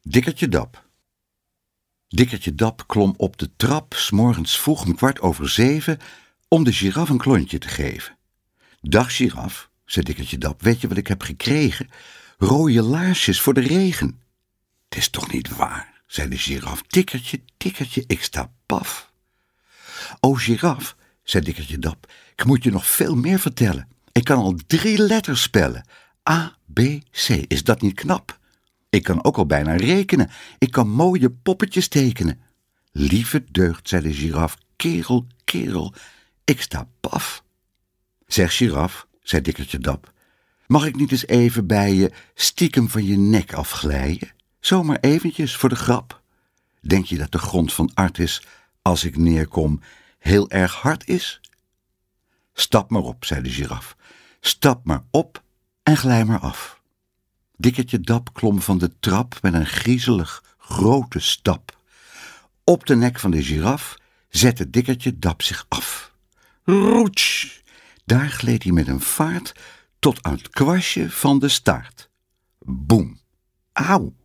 Dikkertje Dap. Dikkertje Dap klom op de trap 's morgens vroeg om 6:15 om de giraf een klontje te geven. Dag giraf, zei Dikkertje Dap, weet je wat ik heb gekregen? Rode laarsjes voor de regen. Het is toch niet waar, zei de giraf. Dikkertje, Dikkertje, ik sta paf. O giraf, zei Dikkertje Dap, ik moet je nog veel meer vertellen. Ik kan al 3 letters spellen. A, B, C. Is dat niet knap? Ik kan ook al bijna rekenen. Ik kan mooie poppetjes tekenen. Lieve deugd, zei de giraf. Kerel, kerel, ik sta paf. Zeg giraf, zei Dikkertje Dap, mag ik niet eens even bij je stiekem van je nek afglijden? Zomaar eventjes voor de grap. Denk je dat de grond van Artis, als ik neerkom, heel erg hard is? Stap maar op, zei de giraf. Stap maar op en glij maar af. Dikkertje Dap klom van de trap met een griezelig grote stap. Op de nek van de giraf zette Dikkertje Dap zich af. Roets! Daar gleed hij met een vaart tot aan het kwastje van de staart. Boem! Auw!